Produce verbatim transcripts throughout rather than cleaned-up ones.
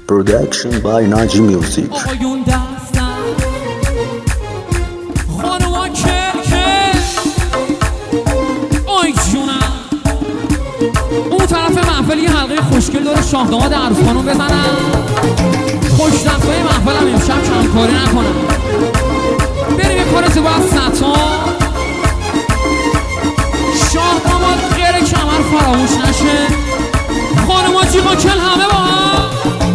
Production by Naji Music. آقایون دستن خانوما کل کل آی جونم اون طرف محفل یه حلقه خوشگل داره شاهداماد عروس خانوم بزنن خوش دستای محفلم امشب کمکاری نکنم بریم یه کار زیبا از ستار شاهداماد غیر کمر فراموش نشه خانوما جیغا کل همه با هم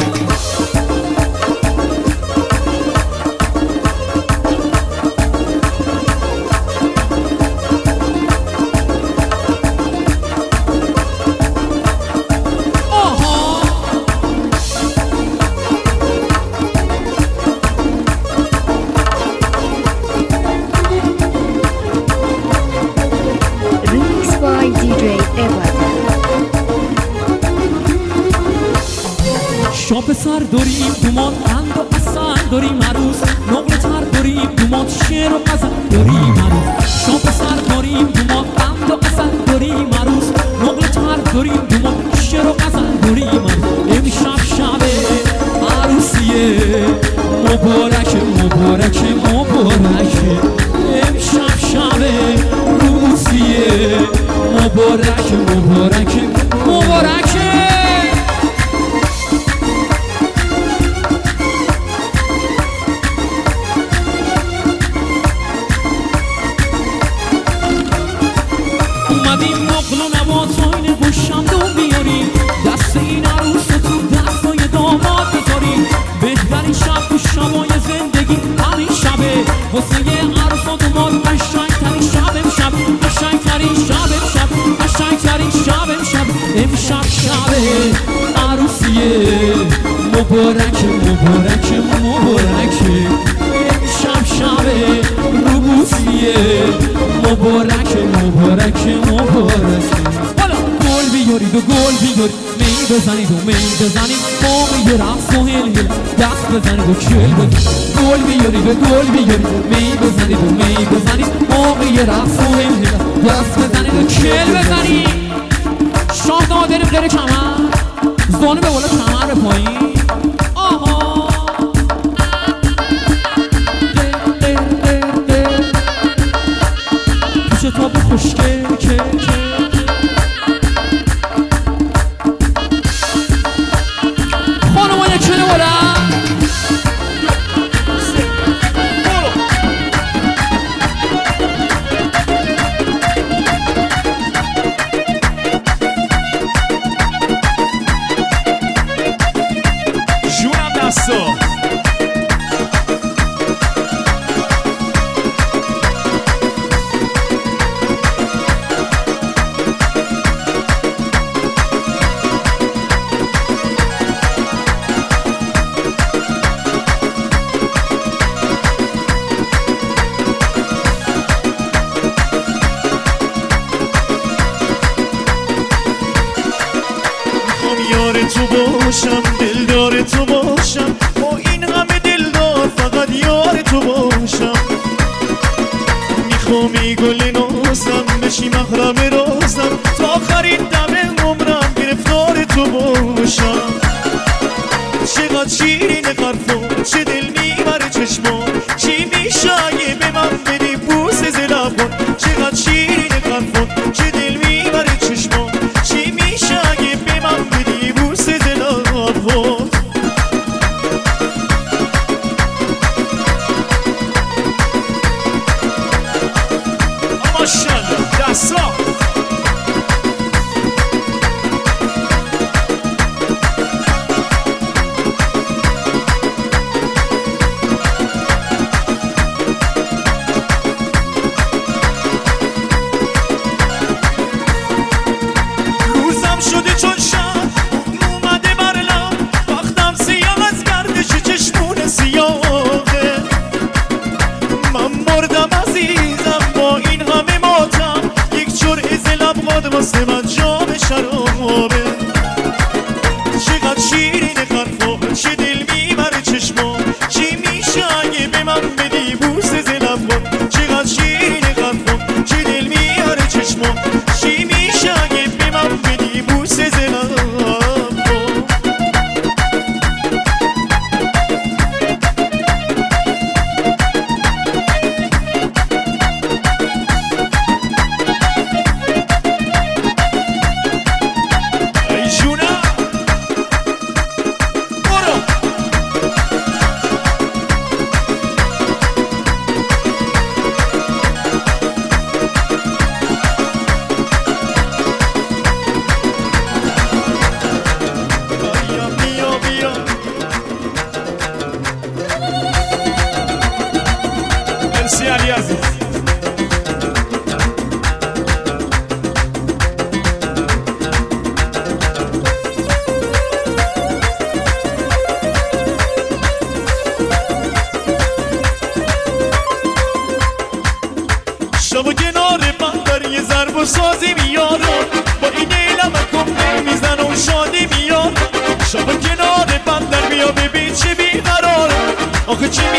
شاپ سر داریم دومات قند و اصل داریم عروس نقل تر داریم دومات شعر و غزل داریم عروس شاپ سر داریم دومات قند و اصل داریم عروس نقل تر داریم دومات شعر و غزل داریم عروس امشب شب عروسیه مبارک مبارک مبارک امشب شب عروسیه مبارک مبارک مبارک اومدیم نقل و نبات آینه با شمدون بیاریم دست این عروس تو دستای داماد بذاریم بهترین شب تو شبای زندگی همین شبه واسه یه عروس و داماد قشنگترین شب امشب قشنگترین شب امشب قشنگترین شب امشب امشب شبه عروسیه مبارک مبارک مبارک امشب شبه روبوسیه مبارک مبارک مبارک حالا گل بیارید و گل بیارید می بزنید و می بزنید موقع یه رقص و هل هل دست بزنید و کل بزنید گل بیارید و گل بیارید می بزنید و می بزنید موقع یه رقص و هل هل دست بزنید و کل بزنید شاهداماد داریم غیر کمر زانو به بالا کمر به پایین آها شتاب خوشگل که خانوما یک کله بلند جونم دستا یار تو باشم دلدار تو باشم با این همه دلدار فقط یار تو باشم میخوام گل نازم بشی محرم رازم تا آخرین دم عمرم گرفتار تو باشم چقدر شیرین حرفا چه دل میبره چشما چی میشه اگه به من بدی بوس زلبان چقدر شیرین حرفا چه دل میبره چشما چی میشه اگه به من بدی بوس زلبان ماشاءالله دستا روزم شده چون شب اومده بر لب وقتم سیاه از گردش چشمون سیاهه من مردم عزیزم با این همه ماتم یک جرعه ز لبخند واسه من جام شرابه چقدر شیرین حرفا چه دل میبره چشما چی میشه اگه به من بدی بوس ز لبخند چقدر شیرین حرفا چه دل میبره چشما چی میشه اگه به من بدی بوس ز لبخند و سازی میارم با این ایلم کم میزن و شادی میارم شب کنار بندر بیا ببین چه بیقرارم آخه چی